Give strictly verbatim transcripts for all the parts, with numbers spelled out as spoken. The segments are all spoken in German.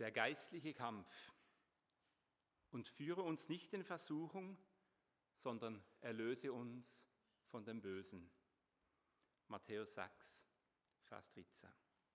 Der geistliche Kampf. Und führe uns nicht in Versuchung, sondern erlöse uns von dem Bösen. Matthäus sechs, Vers dreizehn.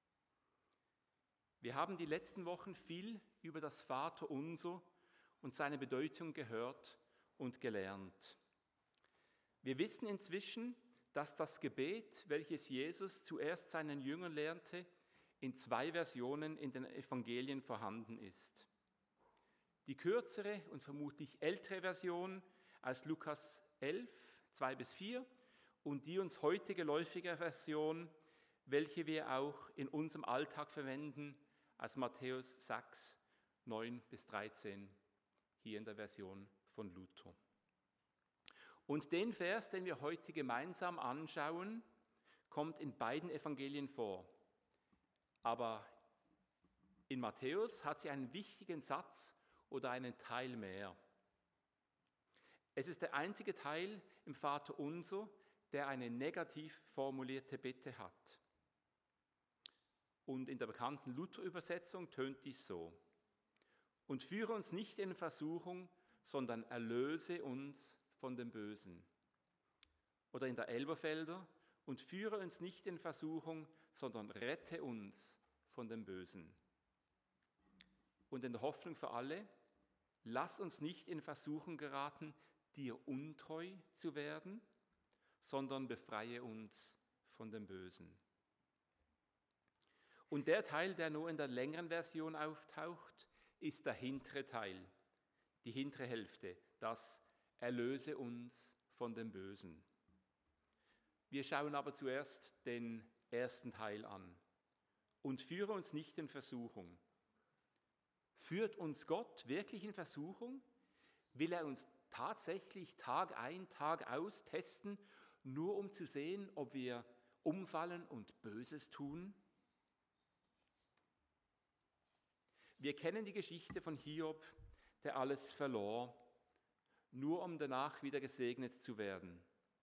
Wir haben die letzten Wochen viel über das Vaterunser und seine Bedeutung gehört und gelernt. Wir wissen inzwischen, dass das Gebet, welches Jesus zuerst seinen Jüngern lehrte, in zwei Versionen in den Evangelien vorhanden ist. Die kürzere und vermutlich ältere Version aus Lukas elf, zwei bis vier und die uns heute geläufige Version, welche wir auch in unserem Alltag verwenden, aus Matthäus sechs, neun bis dreizehn, hier in der Version von Luther. Und den Vers, den wir heute gemeinsam anschauen, kommt in beiden Evangelien vor. Aber in Matthäus hat sie einen wichtigen Satz oder einen Teil mehr. Es ist der einzige Teil im Vaterunser, der eine negativ formulierte Bitte hat. Und in der bekannten Luther-Übersetzung tönt dies so: Und führe uns nicht in Versuchung, sondern erlöse uns von dem Bösen. Oder in der Elberfelder: Und führe uns nicht in Versuchung, sondern rette uns von dem Bösen. Und in der Hoffnung für alle: Lass uns nicht in Versuchung geraten, dir untreu zu werden, sondern befreie uns von dem Bösen. Und der Teil, der nur in der längeren Version auftaucht, ist der hintere Teil, die hintere Hälfte, das Erlöse uns von dem Bösen. Wir schauen aber zuerst den ersten Teil an. Und führe uns nicht in Versuchung. Führt uns Gott wirklich in Versuchung? Will er uns tatsächlich Tag ein, Tag aus testen, nur um zu sehen, ob wir umfallen und Böses tun? Wir kennen die Geschichte von Hiob, der alles verlor, nur um danach wieder gesegnet zu werden.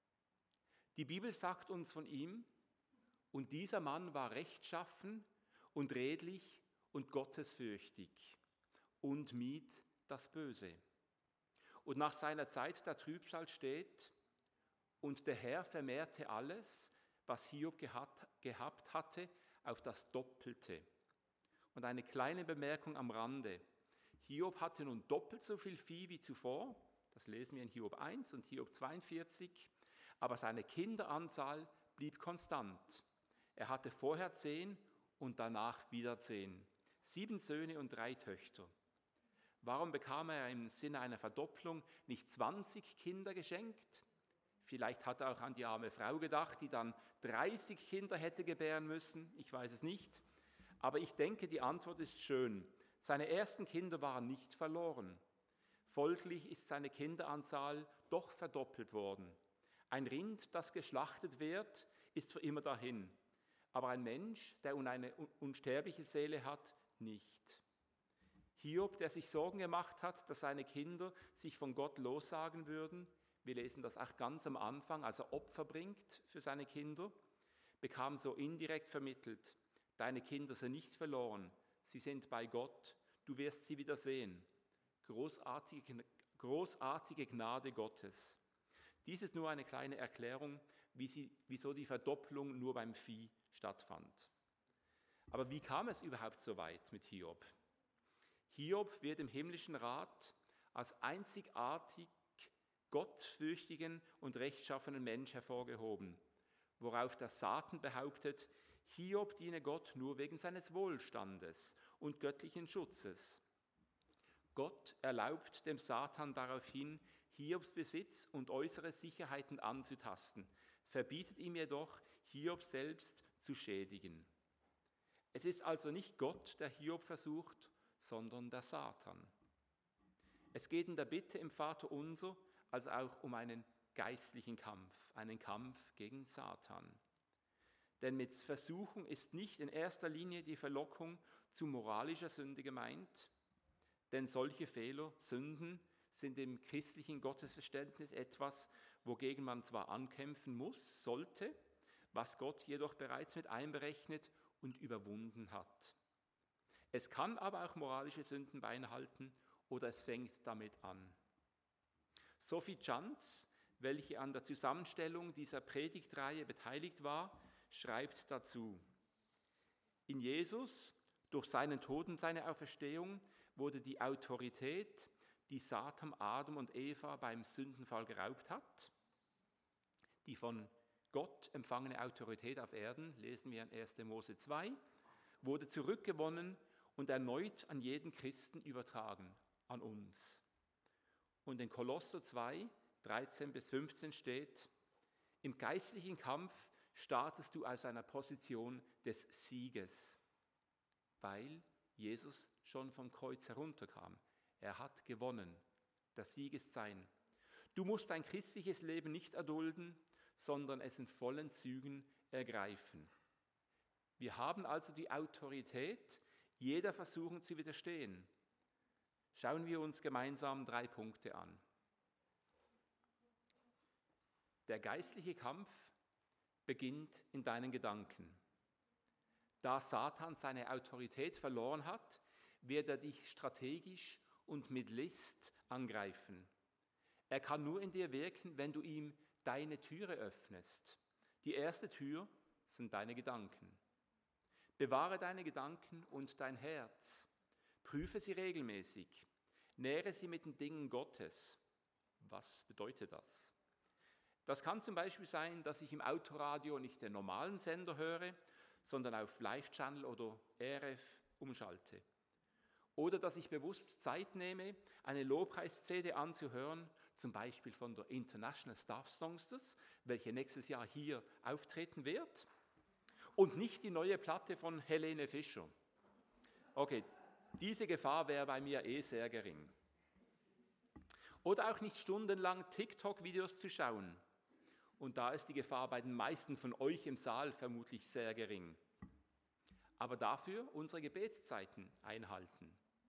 Die Bibel sagt uns von ihm: Und dieser Mann war rechtschaffen und redlich und gottesfürchtig und mied das Böse. Und nach seiner Zeit der Trübsal steht: Und der Herr vermehrte alles, was Hiob gehabt, gehabt hatte, auf das Doppelte. Und eine kleine Bemerkung am Rande: Hiob hatte nun doppelt so viel Vieh wie zuvor, das lesen wir in Hiob eins und Hiob zweiundvierzig, aber seine Kinderanzahl blieb konstant. Er hatte vorher zehn und danach wieder zehn. Sieben Söhne und drei Töchter. Warum bekam er im Sinne einer Verdopplung nicht zwanzig Kinder geschenkt? Vielleicht hat er auch an die arme Frau gedacht, die dann dreißig Kinder hätte gebären müssen. Ich weiß es nicht. Aber ich denke, die Antwort ist schön. Seine ersten Kinder waren nicht verloren. Folglich ist seine Kinderanzahl doch verdoppelt worden. Ein Rind, das geschlachtet wird, ist für immer dahin. Aber ein Mensch, der eine unsterbliche Seele hat, nicht. Hiob, der sich Sorgen gemacht hat, dass seine Kinder sich von Gott lossagen würden, wir lesen das auch ganz am Anfang, als er Opfer bringt für seine Kinder, bekam so indirekt vermittelt: Deine Kinder sind nicht verloren, sie sind bei Gott, du wirst sie wieder sehen. Großartige, großartige Gnade Gottes. Dies ist nur eine kleine Erklärung, wie sie, wieso die Verdopplung nur beim Vieh stattfand. Aber wie kam es überhaupt so weit mit Hiob? Hiob wird im himmlischen Rat als einzigartig gottfürchtigen und rechtschaffenen Mensch hervorgehoben, worauf der Satan behauptet, Hiob diene Gott nur wegen seines Wohlstandes und göttlichen Schutzes. Gott erlaubt dem Satan daraufhin, Hiobs Besitz und äußere Sicherheiten anzutasten, verbietet ihm jedoch, Hiob selbst zu schädigen. Es ist also nicht Gott, der Hiob versucht, sondern der Satan. Es geht in der Bitte im Vaterunser also auch um einen geistlichen Kampf, einen Kampf gegen Satan. Denn mit Versuchung ist nicht in erster Linie die Verlockung zu moralischer Sünde gemeint, denn solche Fehler, Sünden, sind im christlichen Gottesverständnis etwas, wogegen man zwar ankämpfen muss, sollte, was Gott jedoch bereits mit einberechnet und überwunden hat. Es kann aber auch moralische Sünden beinhalten oder es fängt damit an. Sophie Chantz, welche an der Zusammenstellung dieser Predigtreihe beteiligt war, schreibt dazu: In Jesus, durch seinen Tod und seine Auferstehung, wurde die Autorität, die Satan Adam und Eva beim Sündenfall geraubt hat, die von Gott empfangene Autorität auf Erden, lesen wir in erster Mose zwei, wurde zurückgewonnen und erneut an jeden Christen übertragen, an uns. Und in Kolosser zwei, dreizehn bis fünfzehn steht: Im geistlichen Kampf startest du aus einer Position des Sieges, weil Jesus schon vom Kreuz herunterkam. Er hat gewonnen. Der Sieg ist sein. Du musst dein christliches Leben nicht erdulden, sondern es in vollen Zügen ergreifen. Wir haben also die Autorität, jeder Versuchung zu widerstehen. Schauen wir uns gemeinsam drei Punkte an. Der geistliche Kampf beginnt in deinen Gedanken. Da Satan seine Autorität verloren hat, wird er dich strategisch und mit List angreifen. Er kann nur in dir wirken, wenn du ihm deine Türe öffnest. Die erste Tür sind deine Gedanken. Bewahre deine Gedanken und dein Herz. Prüfe sie regelmäßig. Nähre sie mit den Dingen Gottes. Was bedeutet das? Das kann zum Beispiel sein, dass ich im Autoradio nicht den normalen Sender höre, sondern auf Live-Channel oder R F umschalte. Oder dass ich bewusst Zeit nehme, eine Lobpreis-C D anzuhören, zum Beispiel von der International Staff Songsters, welche nächstes Jahr hier auftreten wird, und nicht die neue Platte von Helene Fischer. Okay, diese Gefahr wäre bei mir eh sehr gering. Oder auch nicht stundenlang TikTok-Videos zu schauen. Und da ist die Gefahr bei den meisten von euch im Saal vermutlich sehr gering. Aber dafür unsere Gebetszeiten einhalten.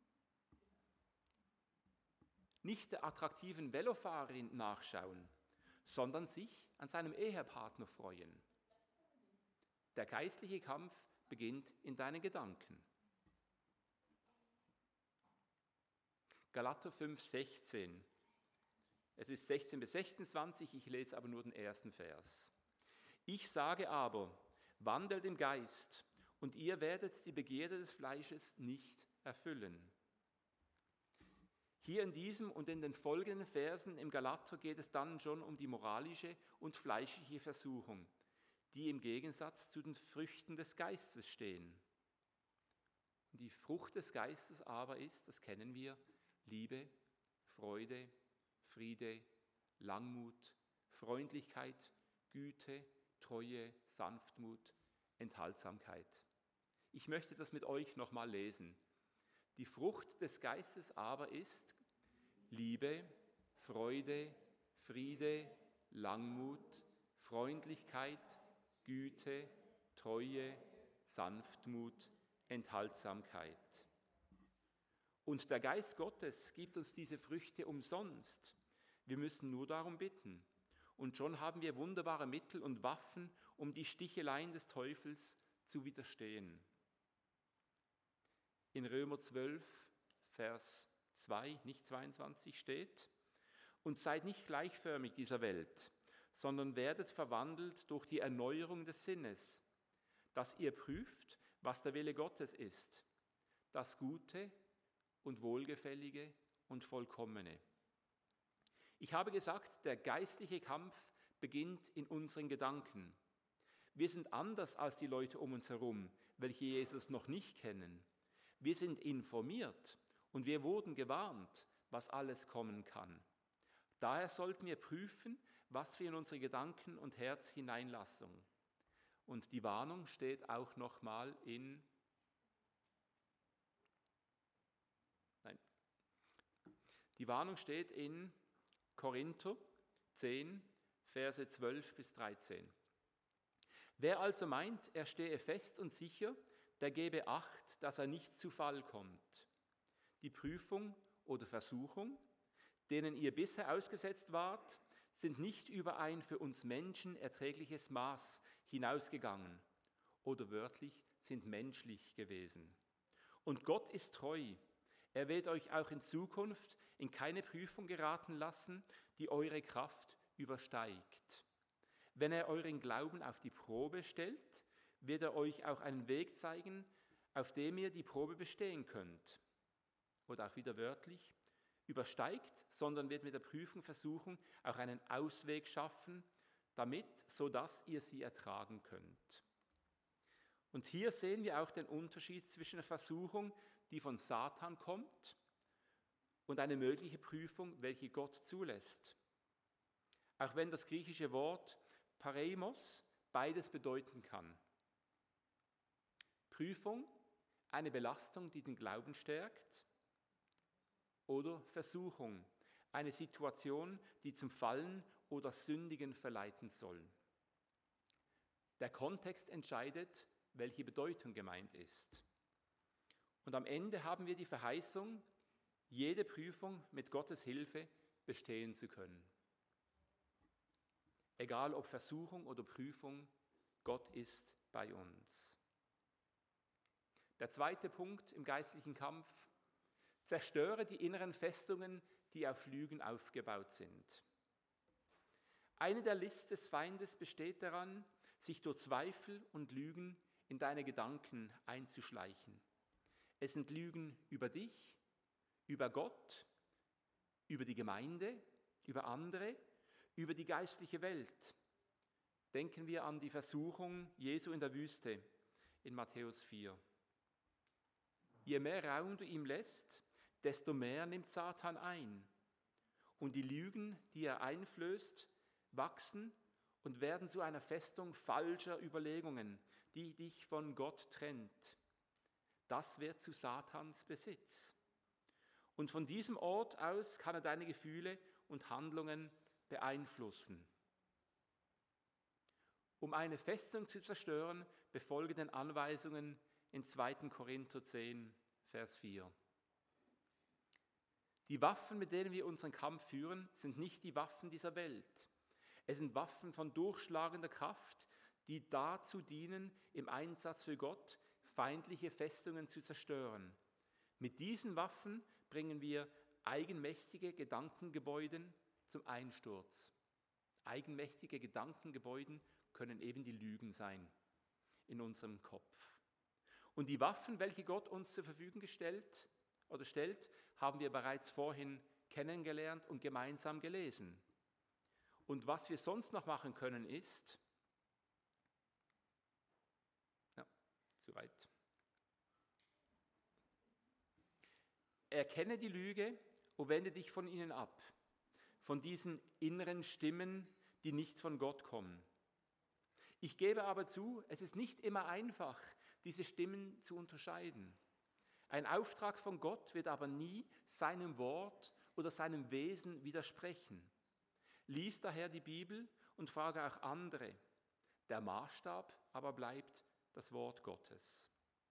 Nicht der attraktiven Velofahrerin nachschauen, sondern sich an seinem Ehepartner freuen. Der geistliche Kampf beginnt in deinen Gedanken. Galater fünf, sechzehn. Es ist sechzehn bis sechsundzwanzig, ich lese aber nur den ersten Vers. Ich sage aber, wandelt im Geist, und ihr werdet die Begierde des Fleisches nicht erfüllen. Hier in diesem und in den folgenden Versen im Galater geht es dann schon um die moralische und fleischliche Versuchung, die im Gegensatz zu den Früchten des Geistes stehen. Und die Frucht des Geistes aber ist, das kennen wir, Liebe, Freude, Friede, Langmut, Freundlichkeit, Güte, Treue, Sanftmut, Enthaltsamkeit. Ich möchte das mit euch nochmal lesen. Die Frucht des Geistes aber ist Liebe, Freude, Friede, Langmut, Freundlichkeit, Güte, Treue, Sanftmut, Enthaltsamkeit. Und der Geist Gottes gibt uns diese Früchte umsonst. Wir müssen nur darum bitten. Und schon haben wir wunderbare Mittel und Waffen, um die Sticheleien des Teufels zu widerstehen. In Römer zwölf, Vers zwei, nicht zweiundzwanzig steht: Und seid nicht gleichförmig dieser Welt, sondern werdet verwandelt durch die Erneuerung des Sinnes, dass ihr prüft, was der Wille Gottes ist, das Gute und Wohlgefällige und Vollkommene. Ich habe gesagt, der geistliche Kampf beginnt in unseren Gedanken. Wir sind anders als die Leute um uns herum, welche Jesus noch nicht kennen. Wir sind informiert und wir wurden gewarnt, was alles kommen kann. Daher sollten wir prüfen, was wir in unsere Gedanken und Herz hineinlassen. Und die Warnung steht auch nochmal in Nein. Die Warnung steht in Korinther zehn, Verse zwölf bis dreizehn. Wer also meint, er stehe fest und sicher, der gebe Acht, dass er nicht zu Fall kommt. Die Prüfung oder Versuchung, denen ihr bisher ausgesetzt wart, sind nicht über ein für uns Menschen erträgliches Maß hinausgegangen oder wörtlich sind menschlich gewesen. Und Gott ist treu. Er wird euch auch in Zukunft in keine Prüfung geraten lassen, die eure Kraft übersteigt. Wenn er euren Glauben auf die Probe stellt, wird er euch auch einen Weg zeigen, auf dem ihr die Probe bestehen könnt. Oder auch wieder wörtlich, übersteigt, sondern wird mit der Prüfung versuchen, auch einen Ausweg schaffen, damit, sodass ihr sie ertragen könnt. Und hier sehen wir auch den Unterschied zwischen der Versuchung, die von Satan kommt, und eine mögliche Prüfung, welche Gott zulässt. Auch wenn das griechische Wort Pareimos beides bedeuten kann. Prüfung, eine Belastung, die den Glauben stärkt, oder Versuchung, eine Situation, die zum Fallen oder Sündigen verleiten soll. Der Kontext entscheidet, welche Bedeutung gemeint ist. Und am Ende haben wir die Verheißung, jede Prüfung mit Gottes Hilfe bestehen zu können. Egal ob Versuchung oder Prüfung, Gott ist bei uns. Der zweite Punkt im geistlichen Kampf: Zerstöre die inneren Festungen, die auf Lügen aufgebaut sind. Eine der List des Feindes besteht daran, sich durch Zweifel und Lügen in deine Gedanken einzuschleichen. Es sind Lügen über dich, über Gott, über die Gemeinde, über andere, über die geistliche Welt. Denken wir an die Versuchung Jesu in der Wüste in Matthäus vier. Je mehr Raum du ihm lässt, desto mehr nimmt Satan ein. Und die Lügen, die er einflößt, wachsen und werden zu einer Festung falscher Überlegungen, die dich von Gott trennt. Das wird zu Satans Besitz. Und von diesem Ort aus kann er deine Gefühle und Handlungen beeinflussen. Um eine Festung zu zerstören, befolge den Anweisungen in zweiter Korinther zehn, Vers vier. Die Waffen, mit denen wir unseren Kampf führen, sind nicht die Waffen dieser Welt. Es sind Waffen von durchschlagender Kraft, die dazu dienen, im Einsatz für Gott feindliche Festungen zu zerstören. Mit diesen Waffen bringen wir eigenmächtige Gedankengebäude zum Einsturz. Eigenmächtige Gedankengebäude können eben die Lügen sein in unserem Kopf. Und die Waffen, welche Gott uns zur Verfügung gestellt oder stellt, haben wir bereits vorhin kennengelernt und gemeinsam gelesen. Und was wir sonst noch machen können ist, ja, zu weit. Erkenne die Lüge und wende dich von ihnen ab, von diesen inneren Stimmen, die nicht von Gott kommen. Ich gebe aber zu, es ist nicht immer einfach, diese Stimmen zu unterscheiden. Ein Auftrag von Gott wird aber nie seinem Wort oder seinem Wesen widersprechen. Lies daher die Bibel und frage auch andere. Der Maßstab aber bleibt das Wort Gottes.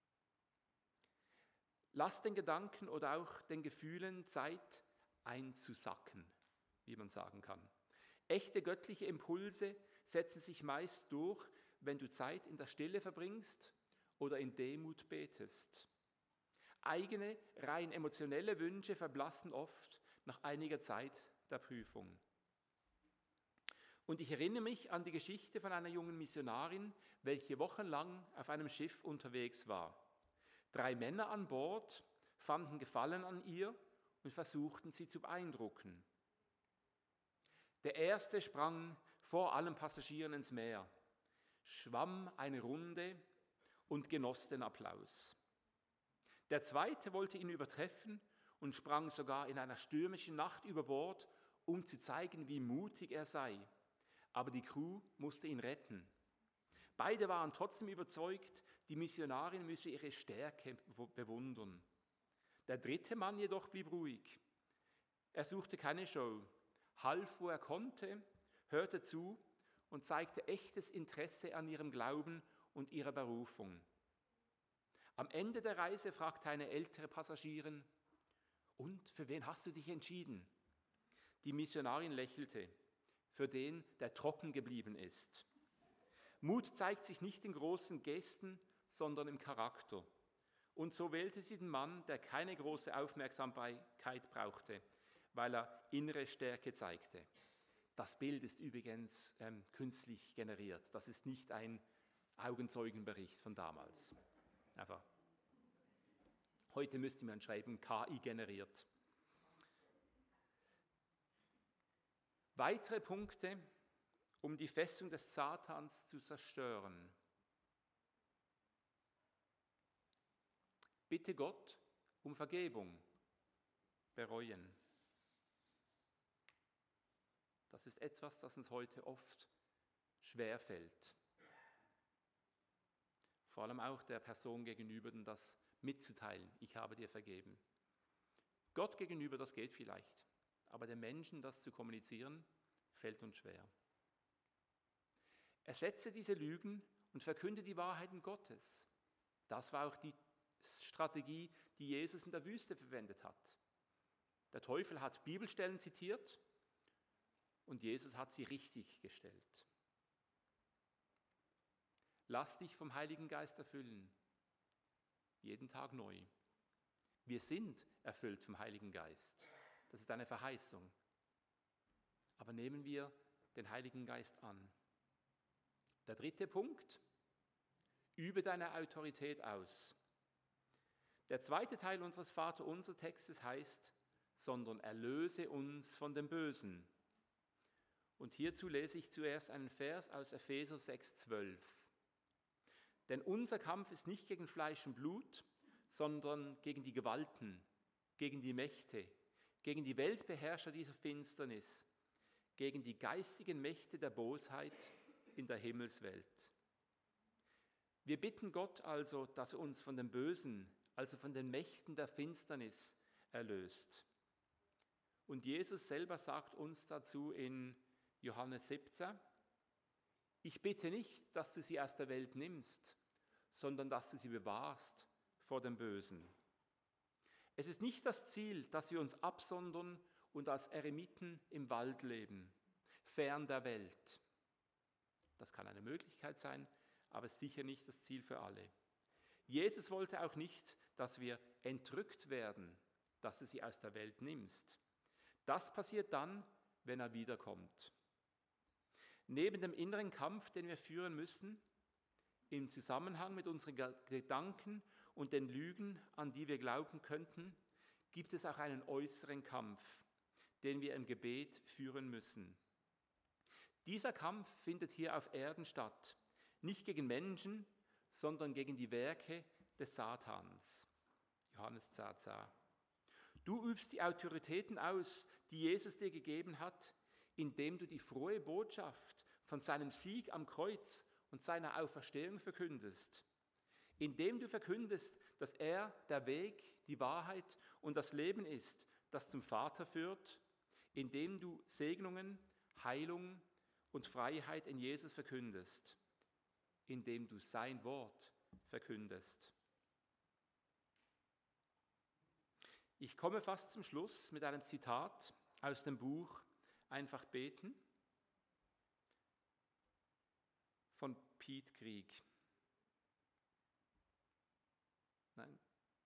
Lass den Gedanken oder auch den Gefühlen Zeit einzusacken, wie man sagen kann. Echte göttliche Impulse setzen sich meist durch, wenn du Zeit in der Stille verbringst oder in Demut betest. Eigene, rein emotionelle Wünsche verblassen oft nach einiger Zeit der Prüfung. Und ich erinnere mich an die Geschichte von einer jungen Missionarin, welche wochenlang auf einem Schiff unterwegs war. Drei Männer an Bord fanden Gefallen an ihr und versuchten sie zu beeindrucken. Der erste sprang vor allen Passagieren ins Meer, schwamm eine Runde und genoss den Applaus. Der zweite wollte ihn übertreffen und sprang sogar in einer stürmischen Nacht über Bord, um zu zeigen, wie mutig er sei. Aber die Crew musste ihn retten. Beide waren trotzdem überzeugt, die Missionarin müsse ihre Stärke bewundern. Der dritte Mann jedoch blieb ruhig. Er suchte keine Show, half, wo er konnte, hörte zu und zeigte echtes Interesse an ihrem Glauben und ihrer Berufung. Am Ende der Reise fragte eine ältere Passagierin: Und für wen hast du dich entschieden? Die Missionarin lächelte: Für den, der trocken geblieben ist. Mut zeigt sich nicht in großen Gesten, sondern im Charakter. Und so wählte sie den Mann, der keine große Aufmerksamkeit brauchte, weil er innere Stärke zeigte. Das Bild ist übrigens ähm, künstlich generiert. Das ist nicht ein Augenzeugenbericht von damals. Einfach. Heute müsste man schreiben, K I generiert. Weitere Punkte, um die Festung des Satans zu zerstören. Bitte Gott um Vergebung, bereuen. Das ist etwas, das uns heute oft schwerfällt. Vor allem auch der Person gegenüber, das mitzuteilen, ich habe dir vergeben. Gott gegenüber, das geht vielleicht, aber den Menschen das zu kommunizieren, fällt uns schwer. Ersetze diese Lügen und verkünde die Wahrheiten Gottes. Das war auch die Strategie, die Jesus in der Wüste verwendet hat. Der Teufel hat Bibelstellen zitiert und Jesus hat sie richtig gestellt. Lass dich vom Heiligen Geist erfüllen, jeden Tag neu. Wir sind erfüllt vom Heiligen Geist. Das ist eine Verheißung. Aber nehmen wir den Heiligen Geist an. Der dritte Punkt, übe deine Autorität aus. Der zweite Teil unseres Vaterunser Textes heißt, sondern erlöse uns von dem Bösen. Und hierzu lese ich zuerst einen Vers aus Epheser sechs, zwölf. Denn unser Kampf ist nicht gegen Fleisch und Blut, sondern gegen die Gewalten, gegen die Mächte, gegen die Weltbeherrscher dieser Finsternis, gegen die geistigen Mächte der Bosheit in der Himmelswelt. Wir bitten Gott also, dass er uns von dem Bösen, also von den Mächten der Finsternis erlöst. Und Jesus selber sagt uns dazu in Johannes siebzehn, ich bitte nicht, dass du sie aus der Welt nimmst, sondern dass du sie bewahrst vor dem Bösen. Es ist nicht das Ziel, dass wir uns absondern und als Eremiten im Wald leben, fern der Welt. Das kann eine Möglichkeit sein, aber es ist sicher nicht das Ziel für alle. Jesus wollte auch nicht, dass wir entrückt werden, dass du sie aus der Welt nimmst. Das passiert dann, wenn er wiederkommt. Neben dem inneren Kampf, den wir führen müssen, im Zusammenhang mit unseren Gedanken und den Lügen, an die wir glauben könnten, gibt es auch einen äußeren Kampf, den wir im Gebet führen müssen. Dieser Kampf findet hier auf Erden statt, nicht gegen Menschen, sondern gegen die Werke des Satans. Johannes zehn, zehn. Du übst die Autoritäten aus, die Jesus dir gegeben hat, indem du die frohe Botschaft von seinem Sieg am Kreuz und seiner Auferstehung verkündest. Indem du verkündest, dass er der Weg, die Wahrheit und das Leben ist, das zum Vater führt, indem du Segnungen, Heilung und Freiheit in Jesus verkündest, indem du sein Wort verkündest. Ich komme fast zum Schluss mit einem Zitat aus dem Buch Einfach beten von Pete Krieg. Nein.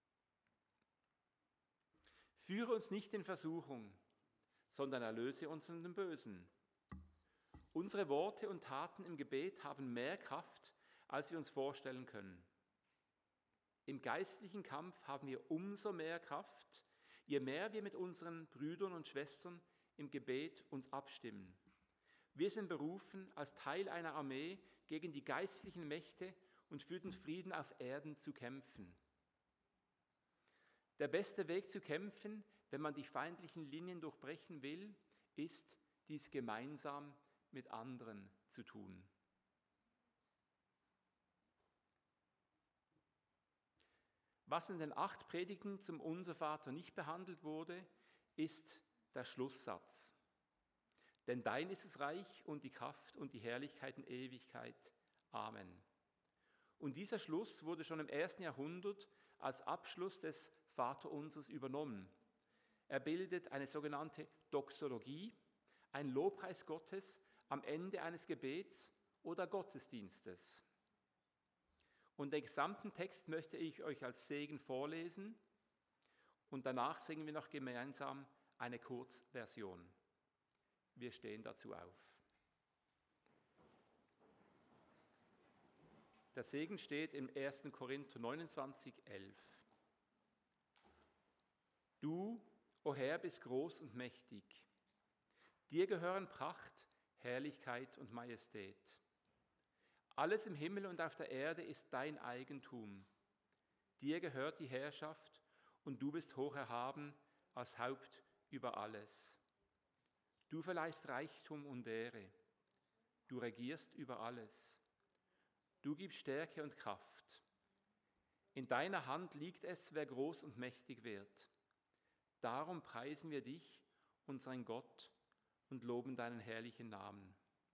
Führe uns nicht in Versuchung, sondern erlöse uns von dem Bösen. Unsere Worte und Taten im Gebet haben mehr Kraft, als wir uns vorstellen können. Im geistlichen Kampf haben wir umso mehr Kraft, je mehr wir mit unseren Brüdern und Schwestern im Gebet uns abstimmen. Wir sind berufen, als Teil einer Armee gegen die geistlichen Mächte und für den Frieden auf Erden zu kämpfen. Der beste Weg zu kämpfen, wenn man die feindlichen Linien durchbrechen will, ist, dies gemeinsam mit anderen zu tun. Was in den acht Predigten zum Unser Vater nicht behandelt wurde, ist der Schlusssatz. Denn dein ist das Reich und die Kraft und die Herrlichkeit in Ewigkeit. Amen. Und dieser Schluss wurde schon im ersten Jahrhundert als Abschluss des Vaterunsers übernommen. Er bildet eine sogenannte Doxologie, ein Lobpreis Gottes am Ende eines Gebets oder Gottesdienstes. Und den gesamten Text möchte ich euch als Segen vorlesen und danach singen wir noch gemeinsam eine Kurzversion. Wir stehen dazu auf. Der Segen steht im ersten Korinther neunundzwanzig, elf. Du, o Herr, bist groß und mächtig. Dir gehören Pracht, Herrlichkeit und Majestät. Alles im Himmel und auf der Erde ist dein Eigentum. Dir gehört die Herrschaft und du bist hoch erhaben als Haupt über alles. Du verleihst Reichtum und Ehre. Du regierst über alles. Du gibst Stärke und Kraft. In deiner Hand liegt es, wer groß und mächtig wird. Darum preisen wir dich, unseren Gott, und loben deinen herrlichen Namen.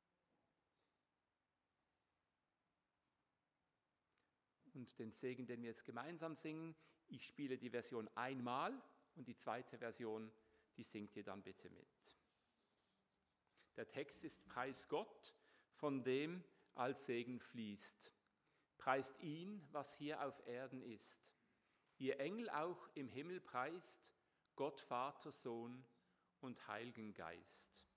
Und den Segen, den wir jetzt gemeinsam singen, ich spiele die Version einmal und die zweite Version, die singt ihr dann bitte mit. Der Text ist: Preis Gott, von dem all Segen fließt. Preist ihn, was hier auf Erden ist. Ihr Engel auch im Himmel preist, Gott Vater, Sohn und Heiligen Geist.